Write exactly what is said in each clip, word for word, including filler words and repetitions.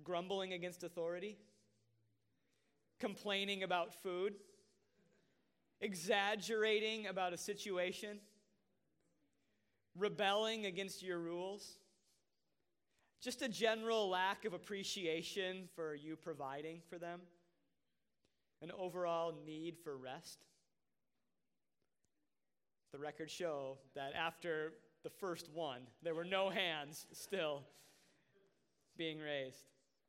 grumbling against authority, complaining about food, exaggerating about a situation, rebelling against your rules, just a general lack of appreciation for you providing for them, an overall need for rest. The records show that after the first one, there were no hands still being raised.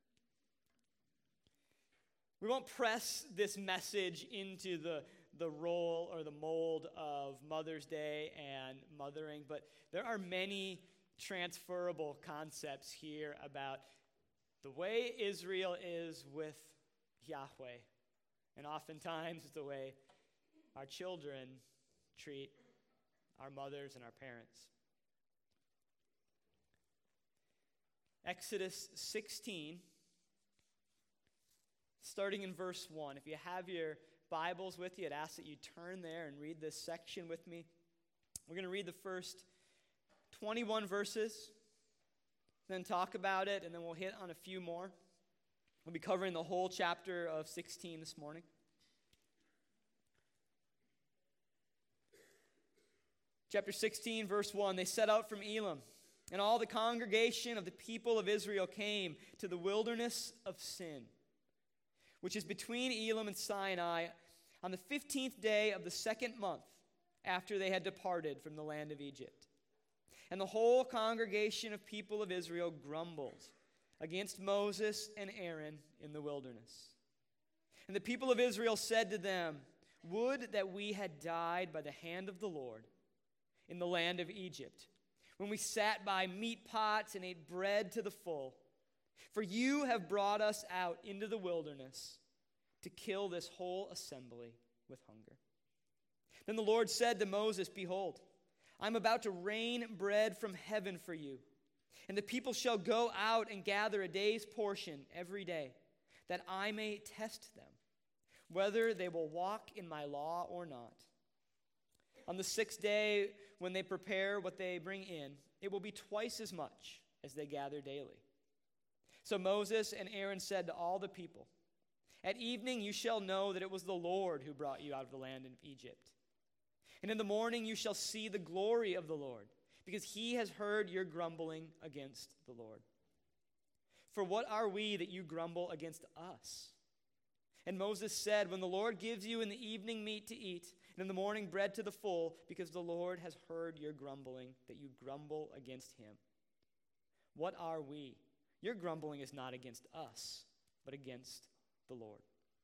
We won't press this message into the, the role or the mold of Mother's Day and mothering, but there are many transferable concepts here about the way Israel is with Yahweh, and oftentimes the way our children treat our mothers and our parents. Exodus sixteen, starting in verse one. If you have your Bibles with you, I'd ask that you turn there and read this section with me. We're going to read the first twenty-one verses, then talk about it, and then we'll hit on a few more. We'll be covering the whole chapter of sixteen this morning. Chapter sixteen, verse one, they set out from Elim, and all the congregation of the people of Israel came to the wilderness of Sin, which is between Elim and Sinai, on the fifteenth day of the second month after they had departed from the land of Egypt. And the whole congregation of people of Israel grumbled against Moses and Aaron in the wilderness. And the people of Israel said to them, "Would that we had died by the hand of the Lord in the land of Egypt, when we sat by meat pots and ate bread to the full. For you have brought us out into the wilderness to kill this whole assembly with hunger." Then the Lord said to Moses, "Behold, I am about to rain bread from heaven for you, and the people shall go out and gather a day's portion every day, that I may test them, whether they will walk in my law or not. On the sixth day, when they prepare what they bring in, it will be twice as much as they gather daily." So Moses and Aaron said to all the people, "At evening you shall know that it was the Lord who brought you out of the land of Egypt. And in the morning you shall see the glory of the Lord, because he has heard your grumbling against the Lord. For what are we that you grumble against us?" And Moses said, "When the Lord gives you in the evening meat to eat, and in the morning bread to the full, because the Lord has heard your grumbling, that you grumble against him. What are we? Your grumbling is not against us, but against the Lord."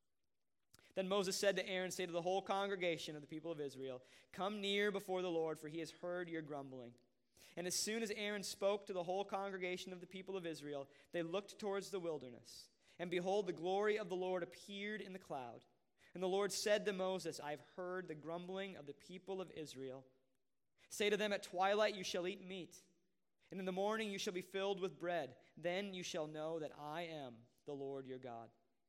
Then Moses said to Aaron, "Say to the whole congregation of the people of Israel, 'Come near before the Lord, for he has heard your grumbling.' And as soon as Aaron spoke to the whole congregation of the people of Israel, they looked towards the wilderness. And behold, the glory of the Lord appeared in the cloud. And the Lord said to Moses, 'I have heard the grumbling of the people of Israel. Say to them, at twilight you shall eat meat, and in the morning you shall be filled with bread. Then you shall know that I am the Lord your God.'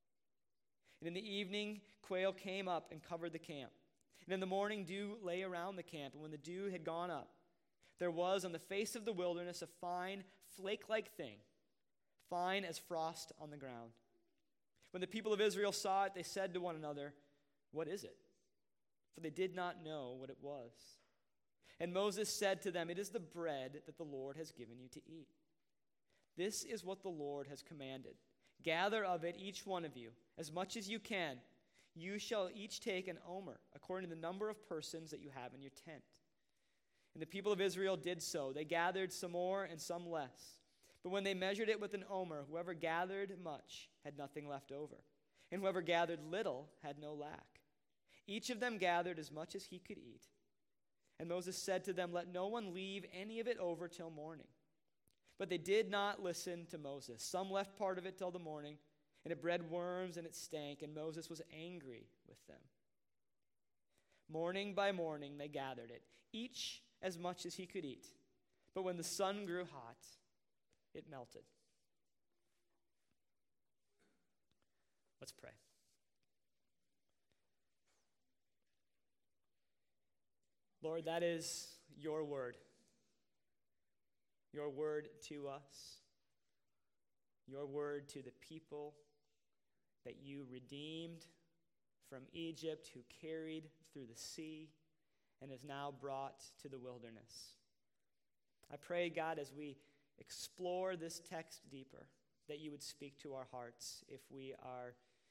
And in the evening quail came up and covered the camp. And in the morning dew lay around the camp. And when the dew had gone up, there was on the face of the wilderness a fine flake-like thing, fine as frost on the ground. When the people of Israel saw it, they said to one another, 'What is it?' For they did not know what it was. And Moses said to them, 'It is the bread that the Lord has given you to eat. This is what the Lord has commanded. Gather of it, each one of you, as much as you can. You shall each take an omer, according to the number of persons that you have in your tent.' And the people of Israel did so. They gathered some more and some less. But when they measured it with an omer, whoever gathered much had nothing left over, and whoever gathered little had no lack. Each of them gathered as much as he could eat. And Moses said to them, 'Let no one leave any of it over till morning.' But they did not listen to Moses. Some left part of it till the morning, and it bred worms and it stank, and Moses was angry with them. Morning by morning they gathered it, each as much as he could eat. But when the sun grew hot, it melted." Let's pray. Lord, that is your word. Your word to us. your word to the people that you redeemed from Egypt, who carried through the sea and is now brought to the wilderness. I pray, God, as we explore this text deeper, that you would speak to our hearts if we are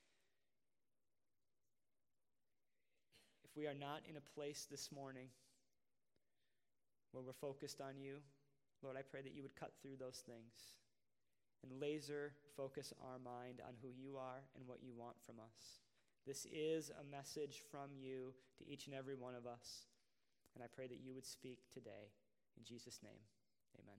if we are not in a place this morning where we're focused on you. Lord, I pray that you would cut through those things and laser focus our mind on who you are and what you want from us. This is a message from you to each and every one of us, and I pray that you would speak today. In Jesus' name, amen.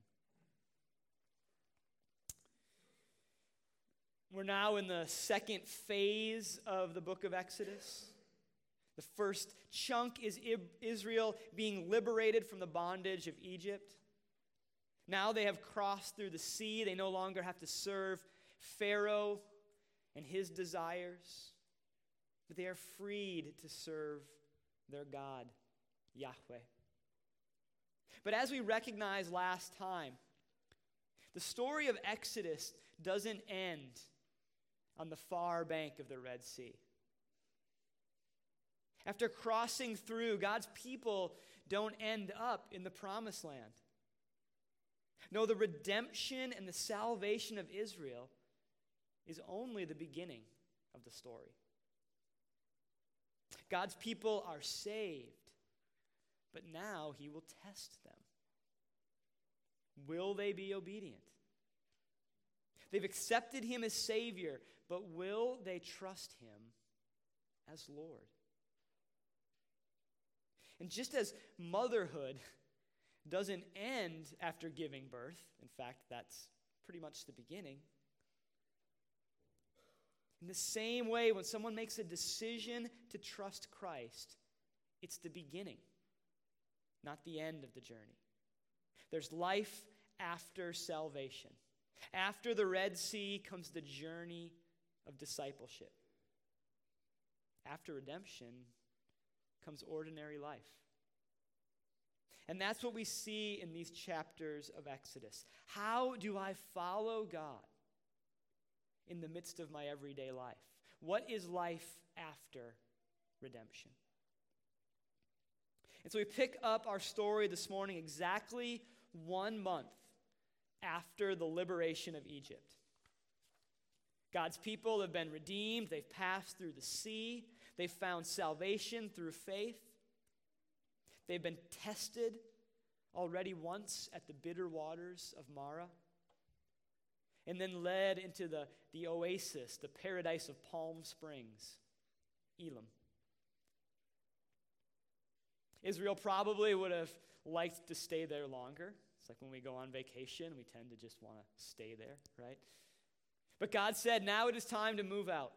We're now in the second phase of the book of Exodus. The first chunk is Israel being liberated from the bondage of Egypt. Now they have crossed through the sea. They no longer have to serve Pharaoh and his desires, but they are freed to serve their God, Yahweh. But as we recognized last time, the story of Exodus doesn't end on the far bank of the Red Sea. After crossing through, God's people don't end up in the promised land. No, the redemption and the salvation of Israel is only the beginning of the story. God's people are saved, but now he will test them. Will they be obedient? They've accepted him as Savior, but will they trust him as Lord? And just as motherhood doesn't end after giving birth, in fact, that's pretty much the beginning, in the same way, when someone makes a decision to trust Christ, it's the beginning, not the end of the journey. There's life after salvation. After the Red Sea comes the journey of discipleship. After redemption comes ordinary life. And that's what we see in these chapters of Exodus. How do I follow God in the midst of my everyday life? What is life after redemption? And so we pick up our story this morning exactly one month after the liberation of Egypt. God's people have been redeemed. They've passed through the sea. They've found salvation through faith. They've been tested already once at the bitter waters of Marah, and then led into the, the oasis, the paradise of Palm Springs, Elim. Israel probably would have liked to stay there longer. It's like when we go on vacation, we tend to just want to stay there, right? But God said, now it is time to move out.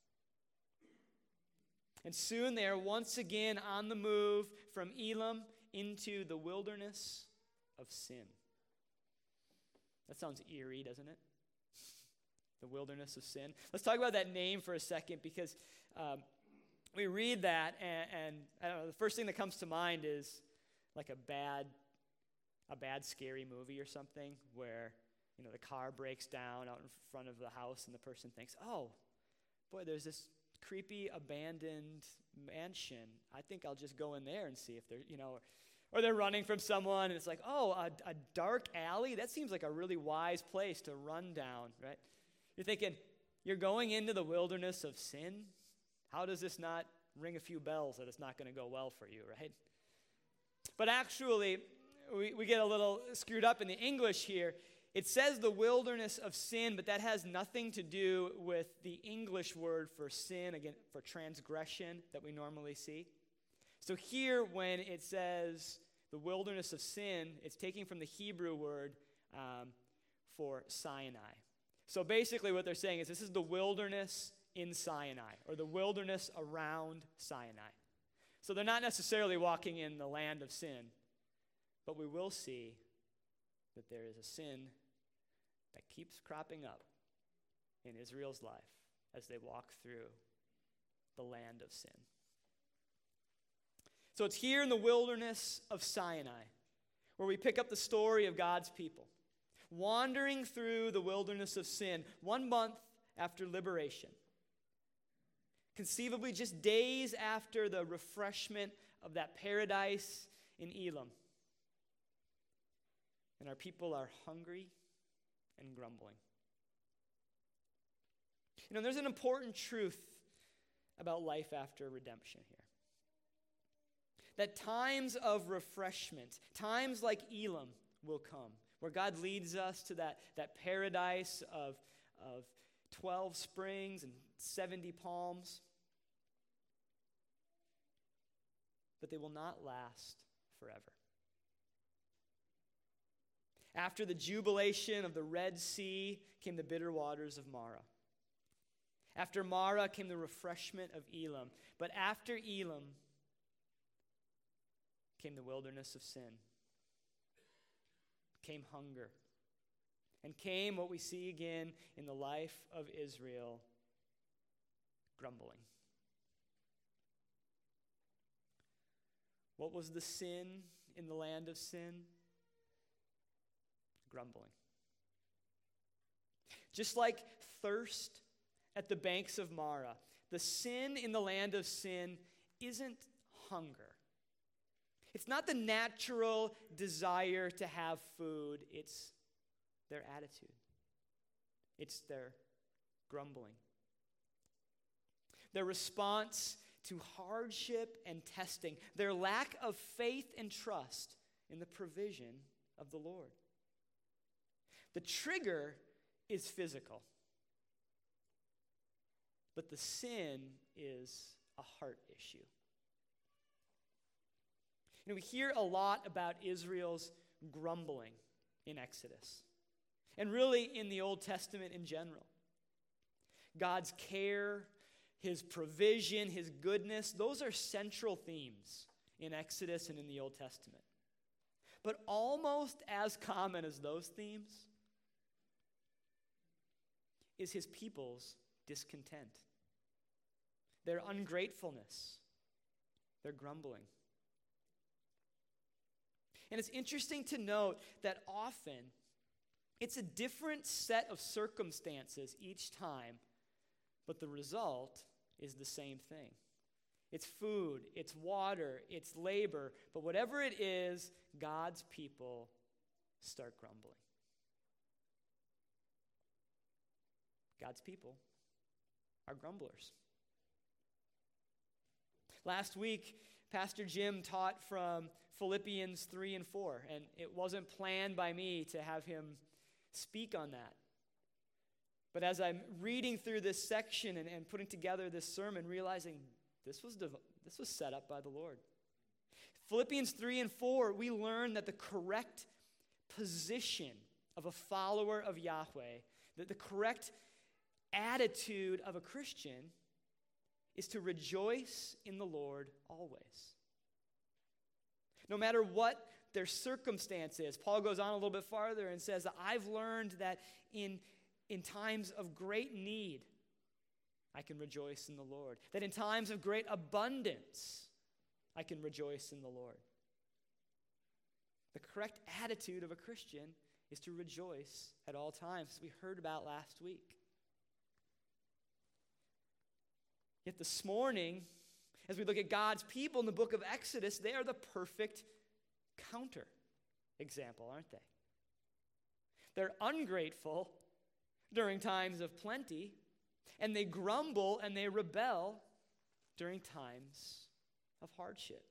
And soon they are once again on the move from Elim into the wilderness of sin. That sounds eerie, doesn't it? The wilderness of sin. Let's talk about that name for a second, because um, we read that, and, and I don't know, the first thing that comes to mind is like a bad, a bad scary movie or something where, you know, the car breaks down out in front of the house, and the person thinks, "Oh, boy, there's this creepy abandoned mansion. I think I'll just go in there and see if they're, you know," or, or they're running from someone, and it's like, "Oh, a, a dark alley? That seems like a really wise place to run down," right? You're thinking, you're going into the wilderness of sin? How does this not ring a few bells that it's not going to go well for you, right? But actually, we, we get a little screwed up in the English here. It says the wilderness of sin, but that has nothing to do with the English word for sin, again, for transgression that we normally see. So here, when it says the wilderness of sin, it's taking from the Hebrew word um, for Sinai. So basically what they're saying is this is the wilderness in Sinai, or the wilderness around Sinai. So they're not necessarily walking in the land of sin, but we will see that there is a sin that keeps cropping up in Israel's life as they walk through the land of sin. So it's here in the wilderness of Sinai where we pick up the story of God's people, wandering through the wilderness of sin, one month after liberation. Conceivably just days after the refreshment of that paradise in Elim. And our people are hungry and grumbling. You know, there's an important truth about life after redemption here. That times of refreshment, times like Elim will come, where God leads us to that, that paradise of, of twelve springs and seventy palms. But they will not last forever. After the jubilation of the Red Sea came the bitter waters of Marah. After Marah came the refreshment of Elim. But after Elim came the wilderness of sin. Came hunger. And came what we see again in the life of Israel, grumbling. What was the sin in the land of sin? Grumbling. Just like thirst at the banks of Marah, the sin in the land of sin isn't hunger. It's not the natural desire to have food. It's their attitude. It's their grumbling. Their response to hardship and testing, their lack of faith and trust in the provision of the Lord. The trigger is physical, but the sin is a heart issue. You know, we hear a lot about Israel's grumbling in Exodus, and really in the Old Testament in general. God's care, His provision, His goodness, those are central themes in Exodus and in the Old Testament. But almost as common as those themes is His people's discontent, their ungratefulness, their grumbling. And it's interesting to note that often it's a different set of circumstances each time, but the result is the same thing. It's food, it's water, it's labor, but whatever it is, God's people start grumbling. God's people are grumblers. Last week, Pastor Jim taught from Philippians three and four, and it wasn't planned by me to have him speak on that. But as I'm reading through this section and, and putting together this sermon, realizing this was dev- this was set up by the Lord. Philippians three and four, we learn that the correct position of a follower of Yahweh, that the correct attitude of a Christian is to rejoice in the Lord always. No matter what their circumstance is. Paul goes on a little bit farther and says, I've learned that in, in times of great need, I can rejoice in the Lord. That in times of great abundance, I can rejoice in the Lord. The correct attitude of a Christian is to rejoice at all times, as we heard about last week. Yet this morning, as we look at God's people in the book of Exodus, they are the perfect counter example, aren't they? They're ungrateful during times of plenty, and they grumble and they rebel during times of hardship.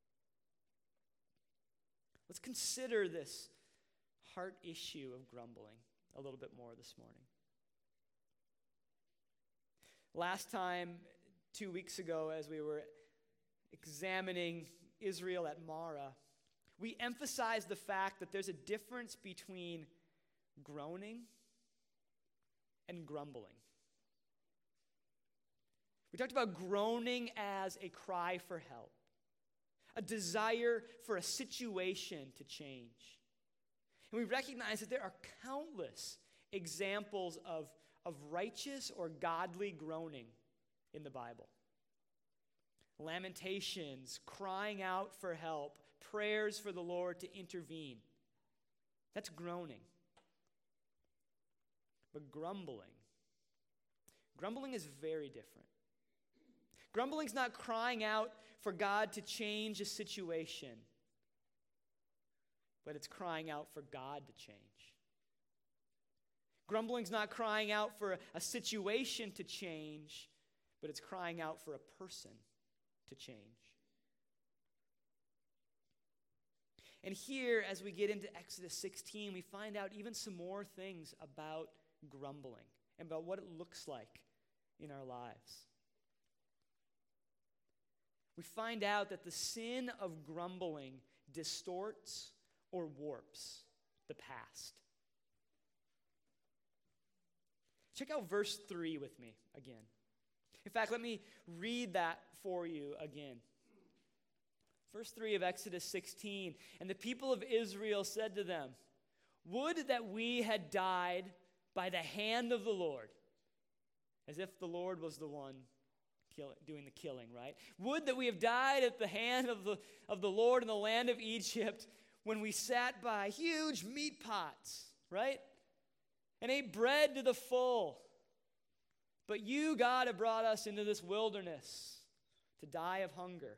Let's consider this heart issue of grumbling a little bit more this morning. Last time, two weeks ago, as we were examining Israel at Marah, we emphasized the fact that there's a difference between groaning and grumbling. We talked about groaning as a cry for help, a desire for a situation to change. And we recognize that there are countless examples of, of righteous or godly groaning in the Bible. Lamentations, crying out for help, prayers for the Lord to intervene. That's groaning. But grumbling, grumbling is very different. Grumbling's not crying out for God to change a situation, but it's crying out for God to change. Grumbling's not crying out for a situation to change, but it's crying out for a person to change. And here, as we get into Exodus sixteen, we find out even some more things about grumbling and about what it looks like in our lives. We find out that the sin of grumbling distorts or warps the past. Check out verse three with me again. In fact, let me read that for you again. Verse three of Exodus sixteen, and the people of Israel said to them, "Would that we had died by the hand of the Lord," as if the Lord was the one kill, doing the killing, right? "Would that we have died at the hand of the, of the Lord in the land of Egypt when we sat by huge meat pots," right? "And ate bread to the full. But you, God, have brought us into this wilderness to die of hunger."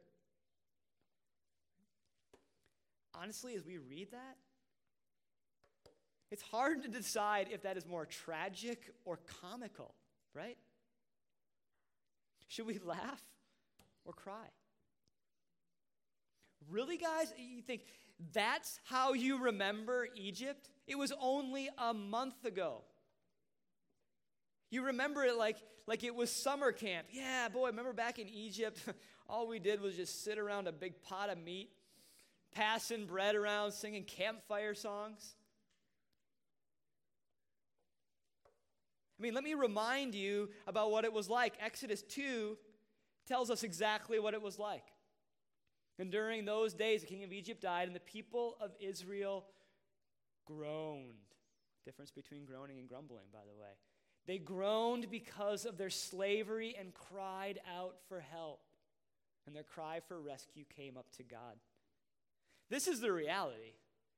Honestly, as we read that, it's hard to decide if that is more tragic or comical, right? Should we laugh or cry? Really, guys? You think that's how you remember Egypt? It was only a month ago. You remember it like, like it was summer camp. Yeah, boy, remember back in Egypt, all we did was just sit around a big pot of meat, passing bread around, singing campfire songs. I mean, let me remind you about what it was like. Exodus two tells us exactly what it was like. And during those days, the king of Egypt died, and the people of Israel groaned. Difference between groaning and grumbling, by the way. They groaned because of their slavery and cried out for help. And their cry for rescue came up to God. This is the reality.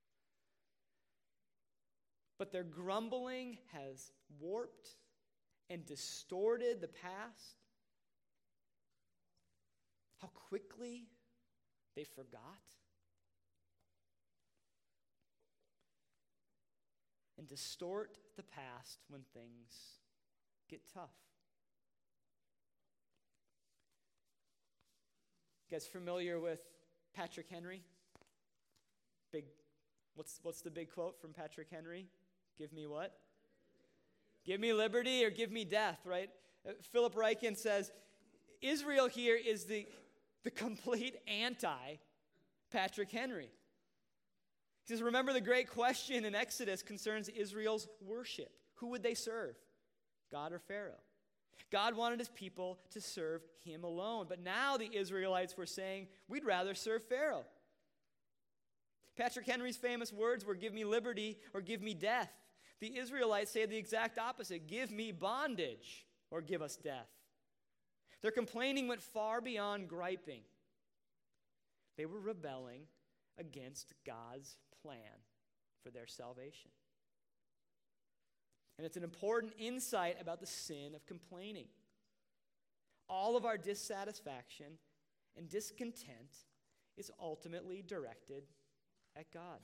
But their grumbling has warped and distorted the past. How quickly they forgot. And distort the past when things get tough. You guys familiar with Patrick Henry? Big, what's what's the big quote from Patrick Henry? Give me what? Give me liberty or give me death, right? Uh, Philip Ryken says, Israel here is the, the complete anti-Patrick Henry. He says, remember the great question in Exodus concerns Israel's worship. Who would they serve? God or Pharaoh? God wanted his people to serve him alone. But now the Israelites were saying, we'd rather serve Pharaoh. Patrick Henry's famous words were, give me liberty or give me death. The Israelites say the exact opposite, give me bondage or give us death. Their complaining went far beyond griping. They were rebelling against God's plan for their salvation. And it's an important insight about the sin of complaining. All of our dissatisfaction and discontent is ultimately directed at God.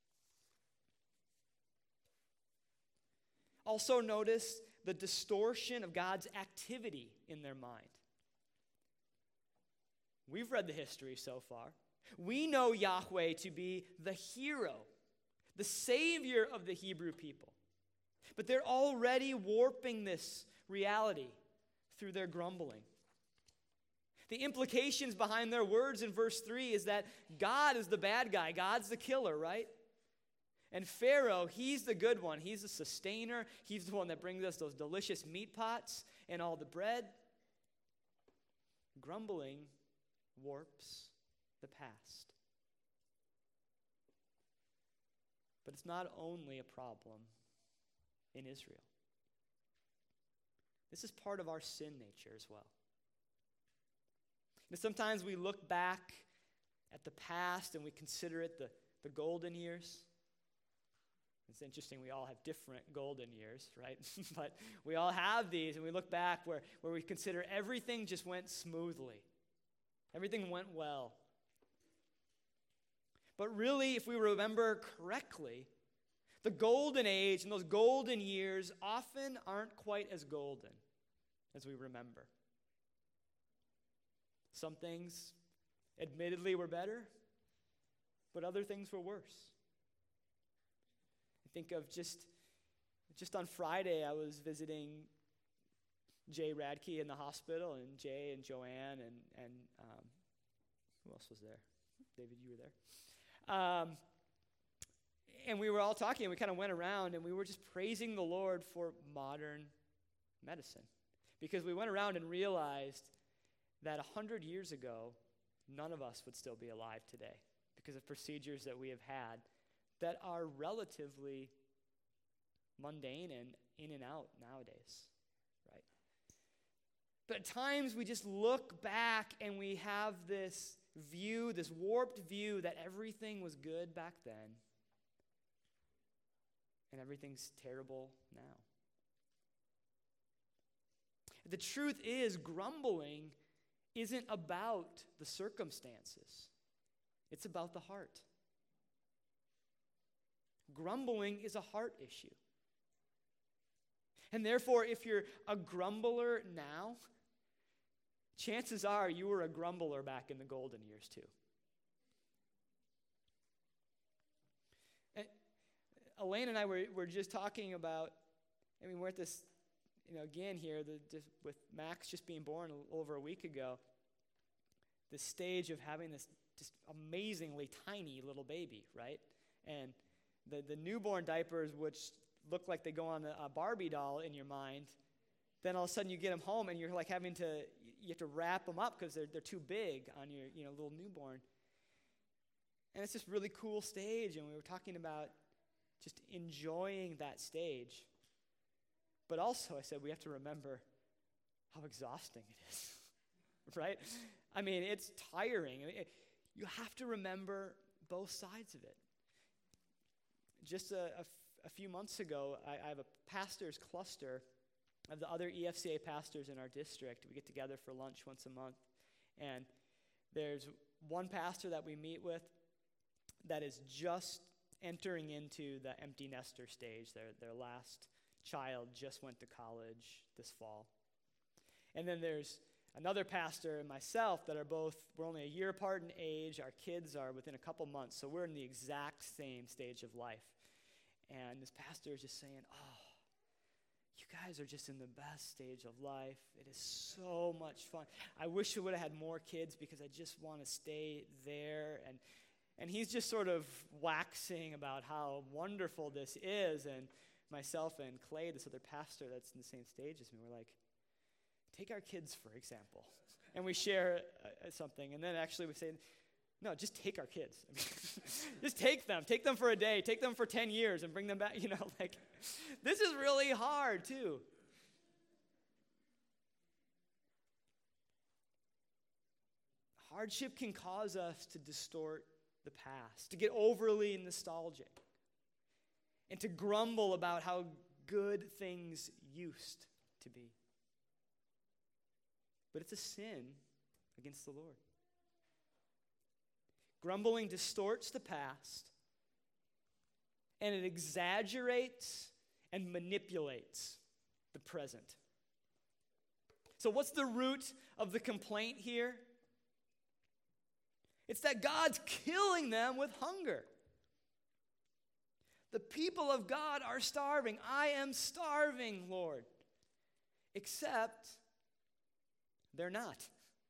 Also notice the distortion of God's activity in their mind. We've read the history so far. We know Yahweh to be the hero, the savior of the Hebrew people. But they're already warping this reality through their grumbling. The implications behind their words in verse three is that God is the bad guy. God's the killer, right? And Pharaoh, he's the good one. He's the sustainer. He's the one that brings us those delicious meat pots and all the bread. Grumbling warps the past. But it's not only a problem in Israel. This is part of our sin nature as well. And sometimes we look back at the past and we consider it the, the golden years. It's interesting, we all have different golden years, right? But we all have these, and we look back where, where we consider everything just went smoothly. Everything went well. But really, if we remember correctly, the golden age and those golden years often aren't quite as golden as we remember. Some things, admittedly, were better, but other things were worse. I think of just, just on Friday, I was visiting Jay Radke in the hospital, and Jay and Joanne and, and um, who else was there? David, you were there. Um, and we were all talking, and we kind of went around, and we were just praising the Lord for modern medicine. Because we went around and realized that one hundred years ago, none of us would still be alive today because of procedures that we have had that are relatively mundane and in and out nowadays, right? But at times we just look back and we have this view, this warped view that everything was good back then and everything's terrible now. The truth is, grumbling isn't about the circumstances. It's about the heart. Grumbling is a heart issue. And therefore, if you're a grumbler now, chances are you were a grumbler back in the golden years too. And Elaine and I were, were just talking about, I mean, we're at this, you know, again here, the, just with Max just being born a, over a week ago, the stage of having this just amazingly tiny little baby, right? And the, the newborn diapers, which look like they go on a, a Barbie doll in your mind, then all of a sudden you get them home and you're like having to, you have to wrap them up because they're, they're too big on your, you know, little newborn. And it's this really cool stage, and we were talking about just enjoying that stage. But also, I said, we have to remember how exhausting it is, right? I mean, it's tiring. I mean, it, you have to remember both sides of it. Just a, a, f- a few months ago, I, I have a pastor's cluster of the other E F C A pastors in our district. We get together for lunch once a month. And there's one pastor that we meet with that is just entering into the empty nester stage. Their, their last child just went to college this fall. And then there's another pastor and myself that are both, we're only a year apart in age. Our kids are within a couple months, so we're in the exact same stage of life. And this pastor is just saying, oh, you guys are just in the best stage of life. It is so much fun. I wish I would have had more kids because I just want to stay there. And and he's just sort of waxing about how wonderful this is. And myself and Clay, this other pastor that's in the same stage as me, we're like, take our kids, for example. And we share uh, something. And then actually we say, no, just take our kids. I mean, just take them. Take them for a day. Take them for ten years and bring them back. You know, like, this is really hard, too. Hardship can cause us to distort the past, to get overly nostalgic, and to grumble about how good things used to be. But it's a sin against the Lord. Grumbling distorts the past, and it exaggerates and manipulates the present. So what's the root of the complaint here? It's that God's killing them with hunger. The people of God are starving. I am starving, Lord. Except they're not.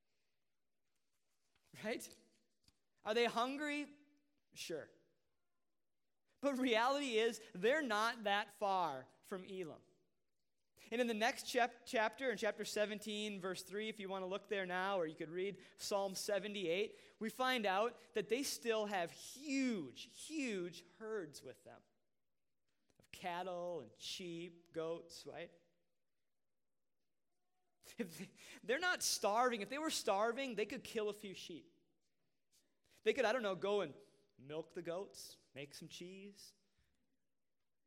Right? Are they hungry? Sure. But reality is, they're not that far from Elam. And in the next chap- chapter, in chapter seventeen, verse three, if you want to look there now, or you could read Psalm seventy-eight, we find out that they still have huge, huge herds with them of cattle and sheep, goats, right? If they, they're not starving. If they were starving, they could kill a few sheep. They could, I don't know, go and milk the goats, make some cheese.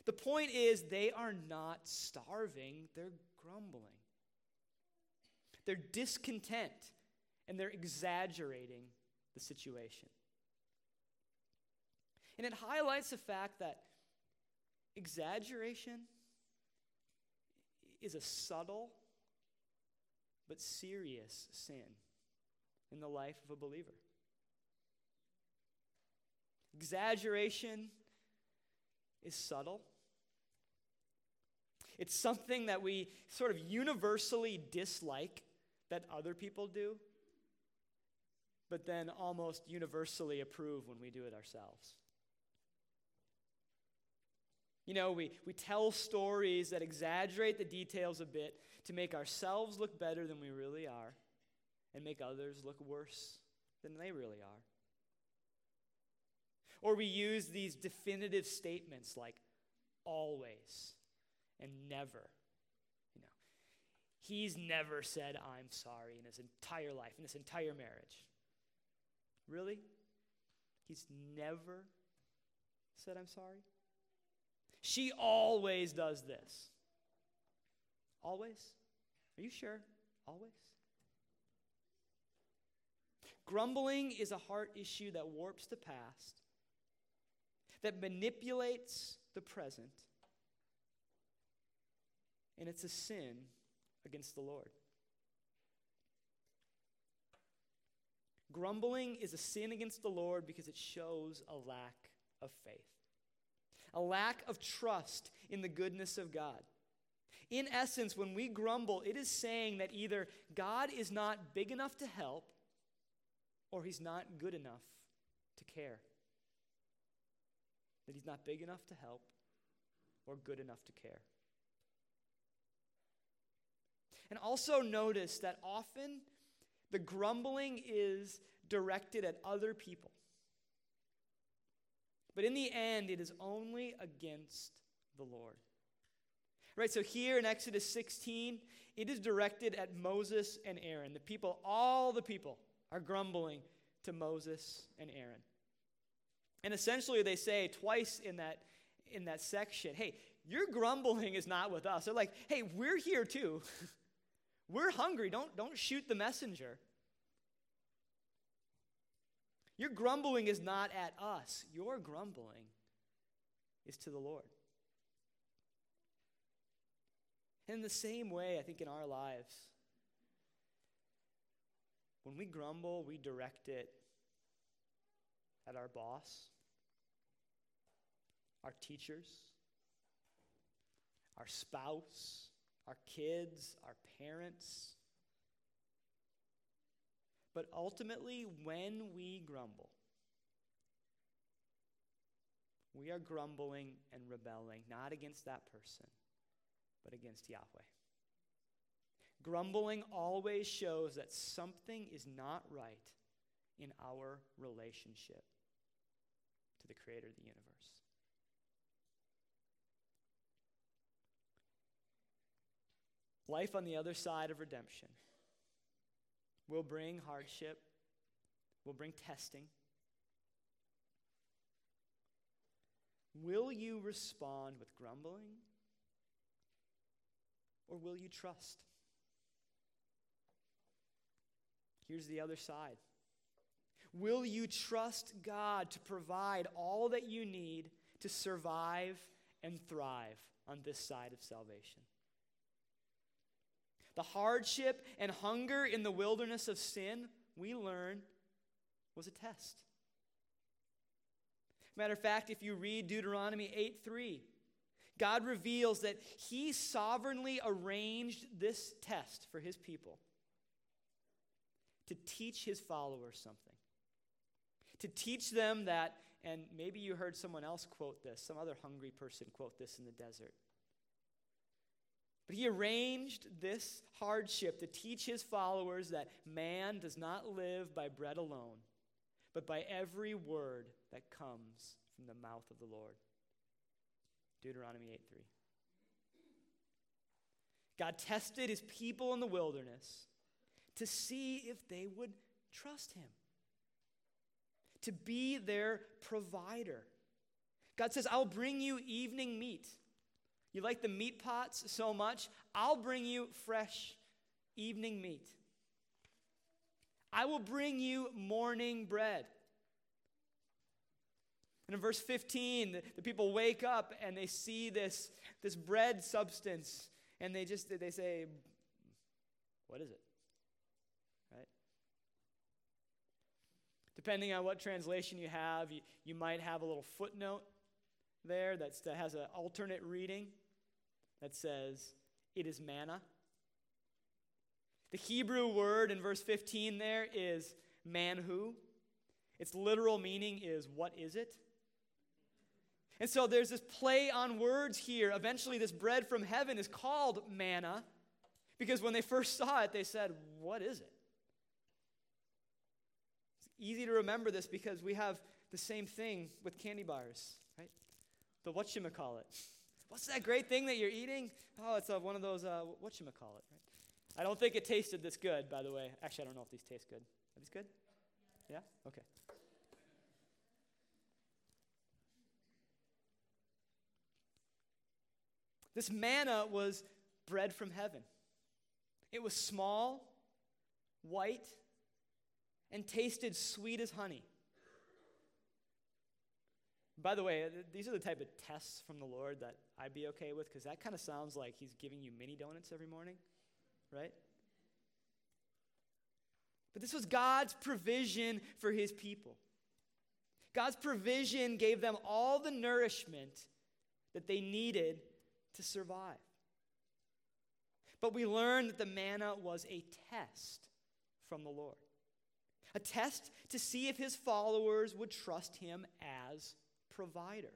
The point is, they are not starving, they're grumbling. They're discontent, and they're exaggerating the situation. And it highlights the fact that exaggeration is a subtle but serious sin in the life of a believer. Exaggeration is subtle. It's something that we sort of universally dislike that other people do, but then almost universally approve when we do it ourselves. You know, we, we tell stories that exaggerate the details a bit to make ourselves look better than we really are and make others look worse than they really are. Or we use these definitive statements like always and never. You know, he's never said I'm sorry in his entire life, in this entire marriage. Really? He's never said I'm sorry? She always does this. Always? Are you sure? Always? Grumbling is a heart issue that warps the past, that manipulates the present, and it's a sin against the Lord. Grumbling is a sin against the Lord because it shows a lack of faith, a lack of trust in the goodness of God. In essence, when we grumble, it is saying that either God is not big enough to help or he's not good enough to care. That he's not big enough to help or good enough to care. And also notice that often the grumbling is directed at other people. But in the end, it is only against the Lord. Right, so here in Exodus sixteen, it is directed at Moses and Aaron. The people, all the people, are grumbling to Moses and Aaron. And essentially they say twice in that, in that section, hey, your grumbling is not with us. They're like, hey, we're here too. We're hungry. Don't, don't shoot the messenger. Your grumbling is not at us. Your grumbling is to the Lord. And in the same way, I think in our lives, when we grumble, we direct it at our boss, our teachers, our spouse, our kids, our parents. But ultimately, when we grumble, we are grumbling and rebelling, not against that person, but against Yahweh. Grumbling always shows that something is not right in our relationship to the Creator of the universe. Life on the other side of redemption will bring hardship, will bring testing. Will you respond with grumbling, or will you trust? Here's the other side. Will you trust God to provide all that you need to survive and thrive on this side of salvation? The hardship and hunger in the wilderness of sin, we learn, was a test. Matter of fact, if you read Deuteronomy eight three, God reveals that he sovereignly arranged this test for his people to teach his followers something. To teach them that, and maybe you heard someone else quote this, some other hungry person quote this in the desert. But he arranged this hardship to teach his followers that man does not live by bread alone, but by every word that comes from the mouth of the Lord. Deuteronomy eight three. God tested his people in the wilderness to see if they would trust him, to be their provider. God says, I'll bring you evening meat. You like the meat pots so much? I'll bring you fresh evening meat. I will bring you morning bread. And in verse fifteen, the, the people wake up and they see this, this bread substance, and they just they say, what is it? Right? Depending on what translation you have, you, you might have a little footnote there that's, that has an alternate reading that says, it is manna. The Hebrew word in verse fifteen there is manhu. Its literal meaning is, what is it? And so there's this play on words here. Eventually this bread from heaven is called manna because when they first saw it, they said, what is it? It's easy to remember this because we have the same thing with candy bars, right? The whatchamacallit. What's that great thing that you're eating? Oh, it's uh, one of those uh, whatchamacallit, right? I don't think it tasted this good, by the way. Actually, I don't know if these taste good. Are these good? Yeah? Okay. This manna was bread from heaven. It was small, white, and tasted sweet as honey. By the way, these are the type of tests from the Lord that I'd be okay with, because that kind of sounds like he's giving you mini donuts every morning, right? But this was God's provision for his people. God's provision gave them all the nourishment that they needed to survive. But we learned that the manna was a test from the Lord. A test to see if his followers would trust him as provider.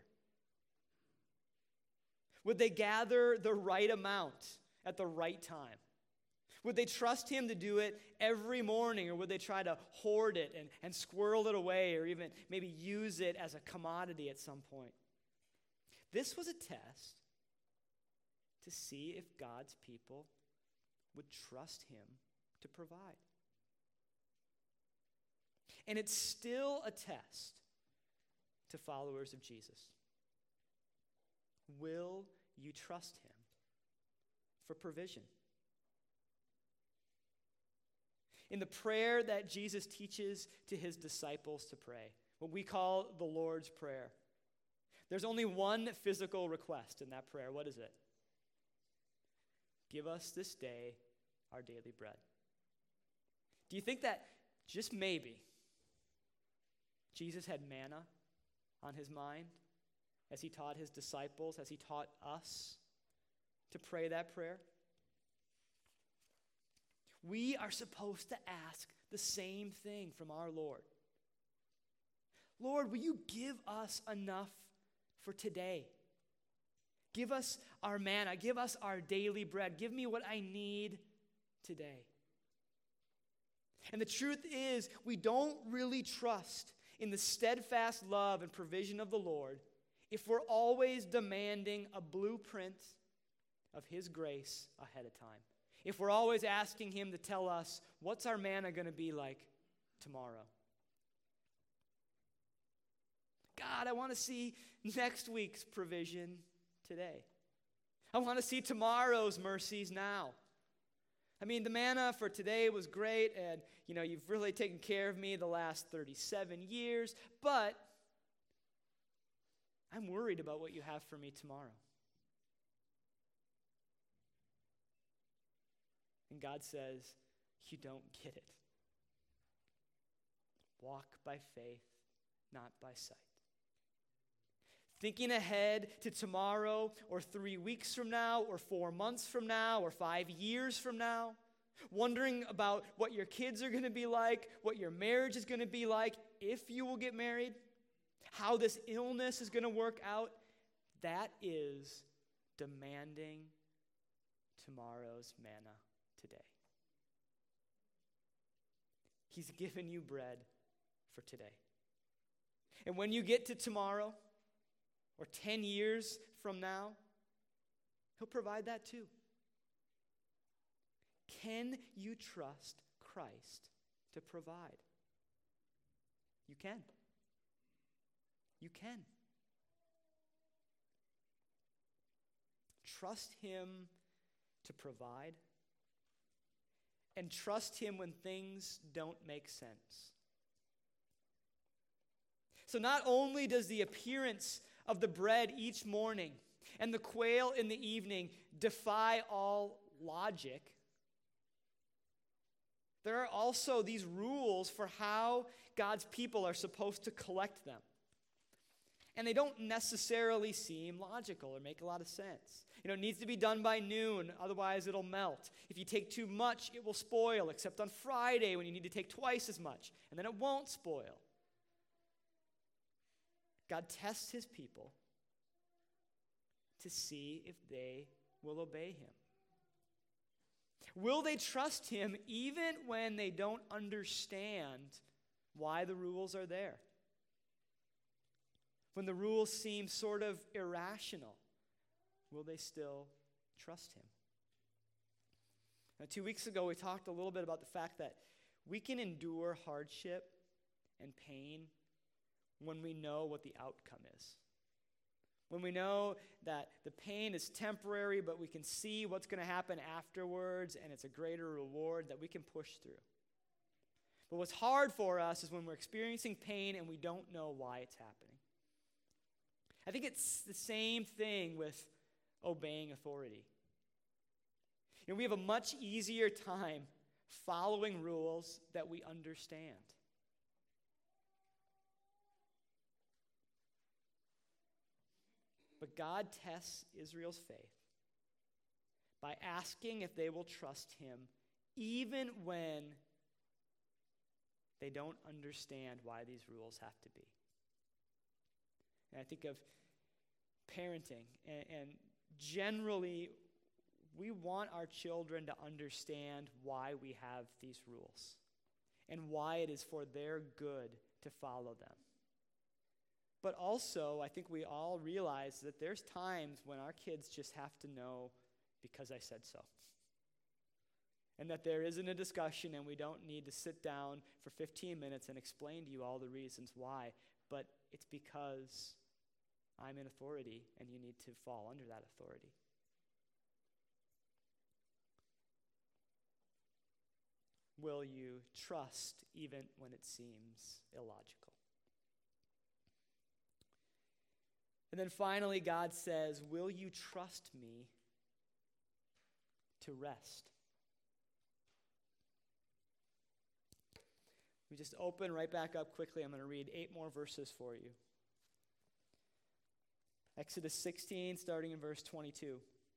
Would they gather the right amount at the right time? Would they trust him to do it every morning, or would they try to hoard it and, and squirrel it away, or even maybe use it as a commodity at some point? This was a test to see if God's people would trust him to provide. And it's still a test to followers of Jesus. Will you trust him for provision? In the prayer that Jesus teaches to his disciples to pray, what we call the Lord's Prayer, there's only one physical request in that prayer. What is it? Give us this day our daily bread. Do you think that just maybe Jesus had manna on his mind as he taught his disciples, as he taught us to pray that prayer? We are supposed to ask the same thing from our Lord. Lord, will you give us enough for today? Give us our manna. Give us our daily bread. Give me what I need today. And the truth is, we don't really trust in the steadfast love and provision of the Lord if we're always demanding a blueprint of his grace ahead of time. If we're always asking him to tell us, what's our manna going to be like tomorrow? God, I want to see next week's provision today. I want to see tomorrow's mercies now. I mean, the manna for today was great, and, you know, you've really taken care of me the last thirty-seven years, but I'm worried about what you have for me tomorrow. And God says, you don't get it. Walk by faith, not by sight. Thinking ahead to tomorrow, or three weeks from now, or four months from now, or five years from now, wondering about what your kids are going to be like, what your marriage is going to be like, if you will get married, how this illness is going to work out, that is demanding tomorrow's manna today. He's given you bread for today. And when you get to tomorrow, or ten years from now, he'll provide that too. Can you trust Christ to provide? You can. You can. trust him to provide and trust him when things don't make sense. So not only does the appearance of the bread each morning and the quail in the evening defy all logic, there are also these rules for how God's people are supposed to collect them. And they don't necessarily seem logical or make a lot of sense. You know, it needs to be done by noon, otherwise it'll melt. If you take too much, it will spoil, except on Friday when you need to take twice as much, and then it won't spoil. God tests his people to see if they will obey him. Will they trust him even when they don't understand why the rules are there? When the rules seem sort of irrational, will they still trust him? Now, two weeks ago, we talked a little bit about the fact that we can endure hardship and pain when we know what the outcome is. When we know that the pain is temporary, but we can see what's going to happen afterwards, and it's a greater reward that we can push through. But what's hard for us is when we're experiencing pain and we don't know why it's happening. I think it's the same thing with obeying authority. You know, we have a much easier time following rules that we understand. But God tests Israel's faith by asking if they will trust him even when they don't understand why these rules have to be. And I think of parenting, and, and generally, we want our children to understand why we have these rules and why it is for their good to follow them. But also, I think we all realize that there's times when our kids just have to know because I said so. And that there isn't a discussion and we don't need to sit down for fifteen minutes and explain to you all the reasons why, but it's because I'm in authority and you need to fall under that authority. Will you trust even when it seems illogical? And then finally, God says, will you trust me to rest? We just open right back up quickly. I'm going to read eight more verses for you. Exodus sixteen, starting in verse twenty-two.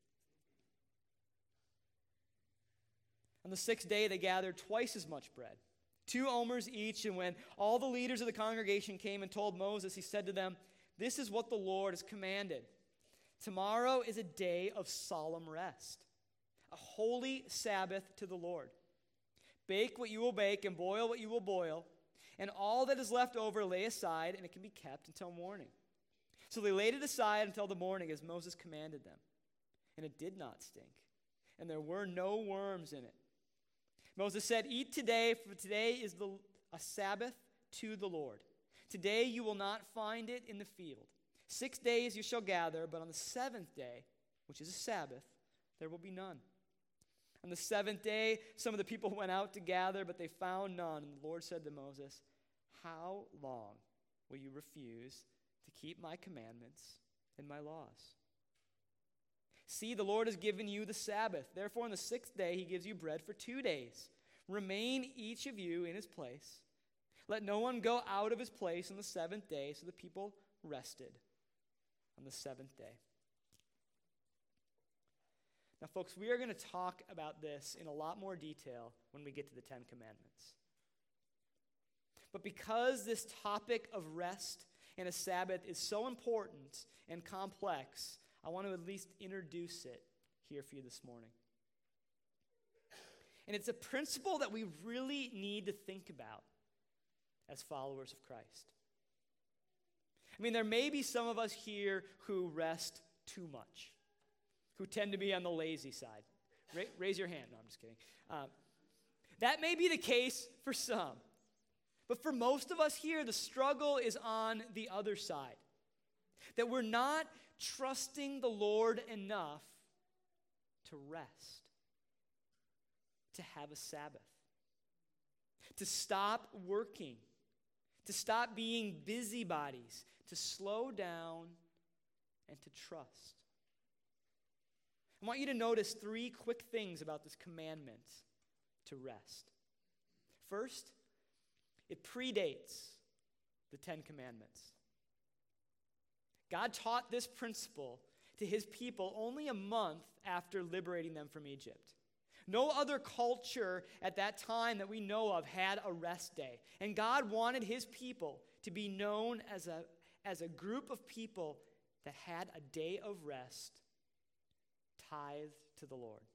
On the sixth day, they gathered twice as much bread, two omers each, and when all the leaders of the congregation came and told Moses, he said to them, "This is what the Lord has commanded. Tomorrow is a day of solemn rest, a holy Sabbath to the Lord. Bake what you will bake and boil what you will boil, and all that is left over lay aside, and it can be kept until morning." So they laid it aside until the morning as Moses commanded them. And it did not stink, and there were no worms in it. Moses said, "Eat today, for today is the, a Sabbath to the Lord. Today you will not find it in the field. Six days you shall gather, but on the seventh day, which is a Sabbath, there will be none." On the seventh day, some of the people went out to gather, but they found none. And the Lord said to Moses, "How long will you refuse to keep my commandments and my laws? See, the Lord has given you the Sabbath. Therefore, on the sixth day, he gives you bread for two days. Remain each of you in his place. Let no one go out of his place on the seventh day." So the people rested on the seventh day. Now, folks, we are going to talk about this in a lot more detail when we get to the Ten Commandments. But because this topic of rest and a Sabbath is so important and complex, I want to at least introduce it here for you this morning. And it's a principle that we really need to think about as followers of Christ. I mean, there may be some of us here who rest too much, who tend to be on the lazy side. Ra- raise your hand. No, I'm just kidding. Um, that may be the case for some. But for most of us here, the struggle is on the other side. That we're not trusting the Lord enough to rest, to have a Sabbath, to stop working, to stop being busybodies, to slow down and to trust. I want you to notice three quick things about this commandment to rest. First, it predates the Ten Commandments. God taught this principle to his people only a month after liberating them from Egypt. No other culture at that time that we know of had a rest day. And God wanted his people to be known as a, as a group of people that had a day of rest tithed to the Lord.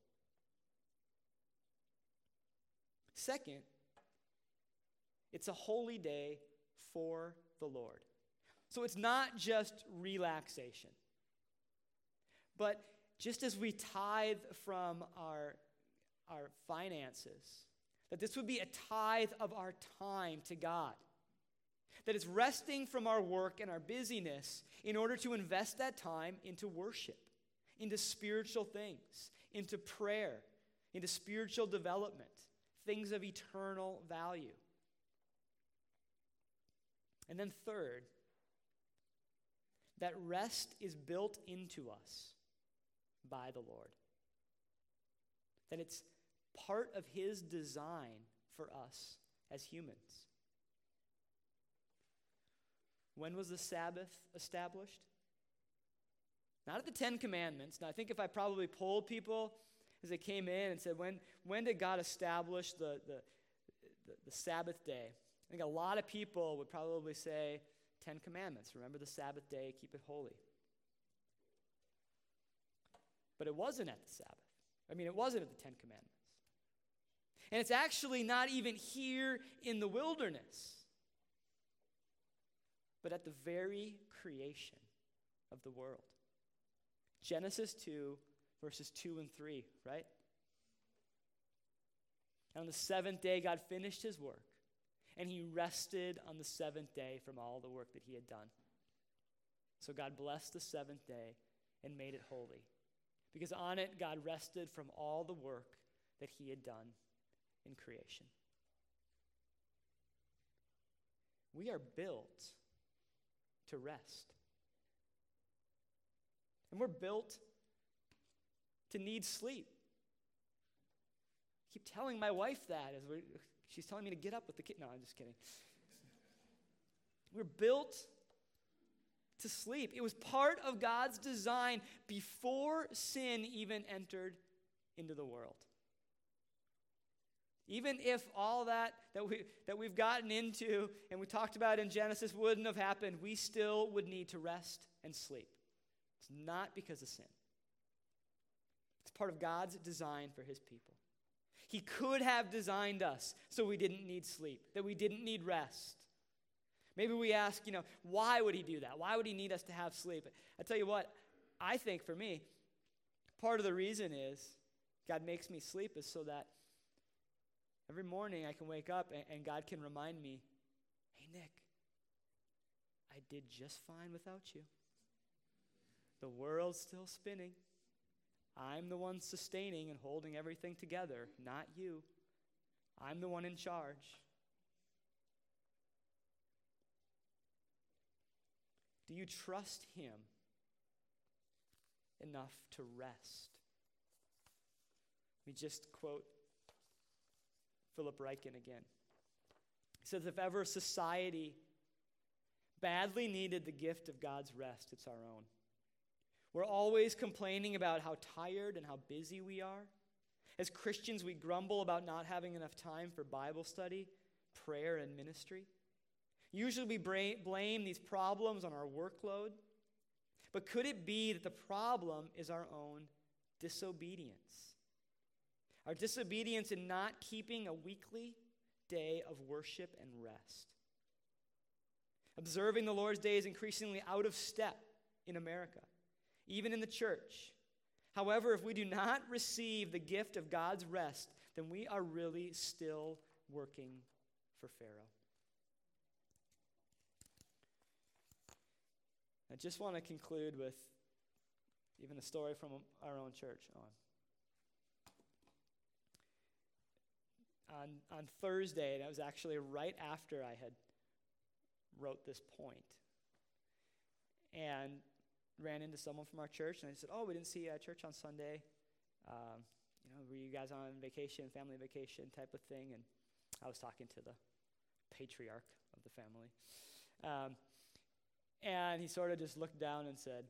Second, it's a holy day for the Lord. So it's not just relaxation. But just as we tithe from our, our finances, that this would be a tithe of our time to God. That it's resting from our work and our busyness in order to invest that time into worship, into spiritual things, into prayer, into spiritual development, things of eternal value. And then third, that rest is built into us by the Lord. That it's part of his design for us as humans. When was the Sabbath established? Not at the Ten Commandments. Now, I think if I probably polled people as they came in and said, when, when did God establish the, the, the, the Sabbath day? I think a lot of people would probably say Ten Commandments. Remember the Sabbath day, keep it holy. But it wasn't at the Sabbath. I mean, it wasn't at the Ten Commandments. And it's actually not even here in the wilderness, but at the very creation of the world. Genesis two, verses two and three, right? And on the seventh day, God finished his work, and he rested on the seventh day from all the work that he had done. So God blessed the seventh day and made it holy, because on it, God rested from all the work that he had done in creation. We are built to rest. And we're built to need sleep. I keep telling my wife that as we're, she's telling me to get up with the kid. No, I'm just kidding. We're built to sleep. It was part of God's design before sin even entered into the world. Even if all that that, we, that we've gotten into and we talked about in Genesis wouldn't have happened, we still would need to rest and sleep. It's not because of sin. It's part of God's design for his people. He could have designed us so we didn't need sleep, that we didn't need rest. Maybe we ask, you know, why would he do that? Why would he need us to have sleep? I tell you what, I think for me, part of the reason is God makes me sleep is so that every morning I can wake up and, and God can remind me, hey, Nick, I did just fine without you. The world's still spinning. I'm the one sustaining and holding everything together, not you. I'm the one in charge. Do you trust him enough to rest? Let me just quote Philip Ryken again. He says, if ever society badly needed the gift of God's rest, it's our own. We're always complaining about how tired and how busy we are. As Christians, we grumble about not having enough time for Bible study, prayer, and ministry. Usually we blame these problems on our workload. But could it be that the problem is our own disobedience? Our disobedience in not keeping a weekly day of worship and rest. Observing the Lord's Day is increasingly out of step in America, even in the church. However, if we do not receive the gift of God's rest, then we are really still working for Pharaoh. I just want to conclude with even a story from our own church. Oh, on, on Thursday, and it was actually right after I had wrote this point. And ran into someone from our church, and I said, oh, we didn't see you at church on Sunday. Um, you know, were you guys on vacation, family vacation type of thing? And I was talking to the patriarch of the family. Um, and he sort of just looked down and said,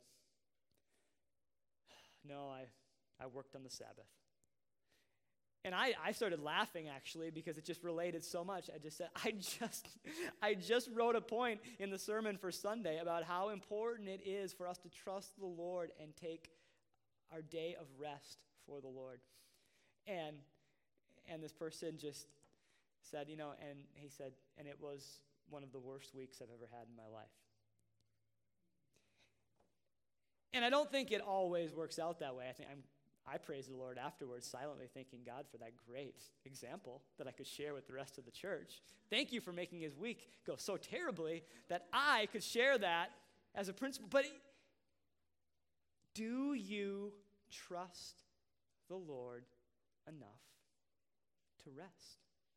no, I, I worked on the Sabbath. And I, I started laughing, actually, because it just related so much. I just said, I just I just wrote a point in the sermon for Sunday about how important it is for us to trust the Lord and take our day of rest for the Lord. And and this person just said, you know, and he said, and it was one of the worst weeks I've ever had in my life. And I don't think it always works out that way. I think I'm I praise the Lord afterwards, silently thanking God for that great example that I could share with the rest of the church. Thank you for making his week go so terribly that I could share that as a principle. But do you trust the Lord enough to rest?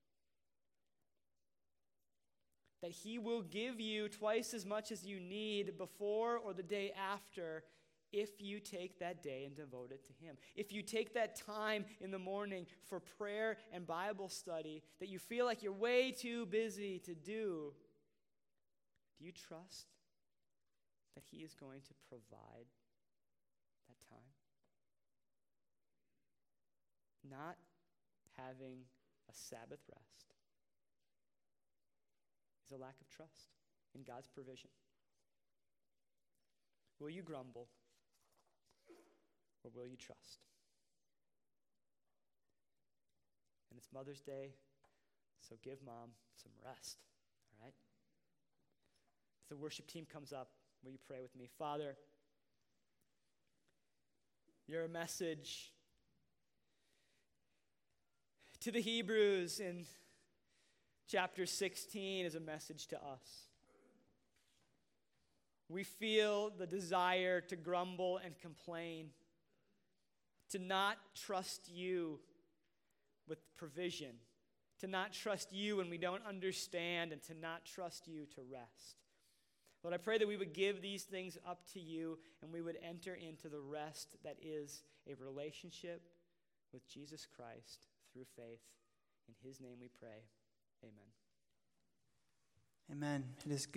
That he will give you twice as much as you need before or the day after if you take that day and devote it to him. If you take that time in the morning for prayer and Bible study that you feel like you're way too busy to do, do you trust that he is going to provide that time? Not having a Sabbath rest is a lack of trust in God's provision. Will you grumble? Or will you trust? And it's Mother's Day, so give Mom some rest, all right? As the worship team comes up, will you pray with me? Father, your message to the Hebrews in chapter sixteen is a message to us. We feel the desire to grumble and complain, to not trust you with provision, to not trust you when we don't understand, and to not trust you to rest. Lord, I pray that we would give these things up to you and we would enter into the rest that is a relationship with Jesus Christ through faith. In his name we pray. Amen. Amen. It is good.